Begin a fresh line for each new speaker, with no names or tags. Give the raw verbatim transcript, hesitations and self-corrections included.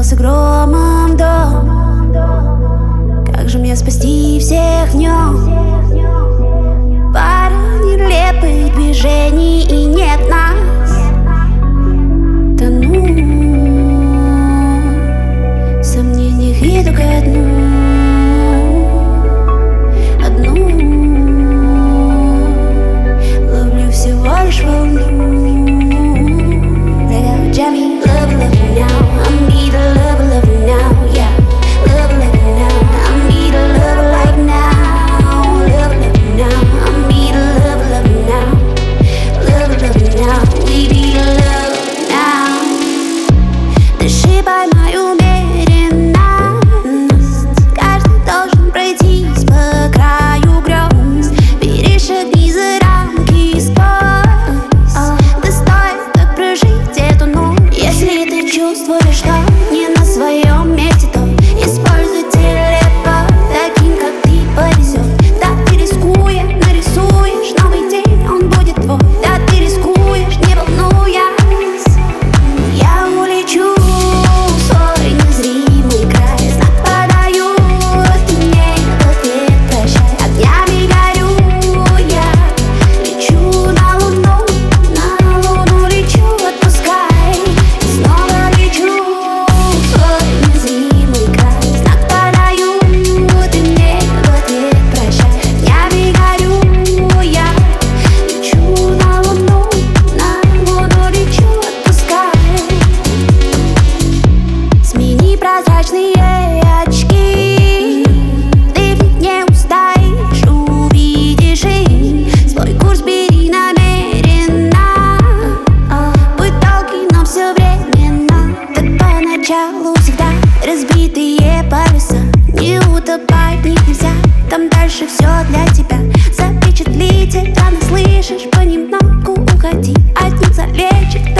Взорвался громом дом. Как же мне спасти всех в нем? Пара нелепых движений, и нет нас. Тону в сомнениях, и только одну Одну ловлю всего лишь волну. Jammy, love, love me now. I need a love, love me now. Yeah, love, love me now. I need a love like now. Love, love me now. I need a love, love me now. Love, love me now. We need a love now. Дыши, поймай умеренность. Каждый должен пройтись по краю грез. Перешагни за рамки сквозь. Да стоит так прожить эту ночь. Если ты чувствуешь, что не на своем месте, то используй телепорт. Таким, как ты, повезет. Да, ты рискуя, нарисуешь новый день, он будет твой. Да, ты рискуешь, не волнуясь. Я улечу в свой незримый край. Знак подаю, ты мне в ответ прощай. Огнями горю я, лечу на луну, на луну лечу, отпускай. И снова лечу в свой незримый край. Знак подаю, ты мне в ответ прощай. Огнями горю я, лечу на луну, на луну лечу, отпускай. Смени прозрачные очки, ты в них не устоишь, увидишь их. Свой курс бери намеренно, будь долгий, но все временно. Так поначалу всегда разбитые паруса, не утопать в них нельзя. Там дальше все для тебя. Запечатлить рано, слышишь, понемногу уходи, от них залечит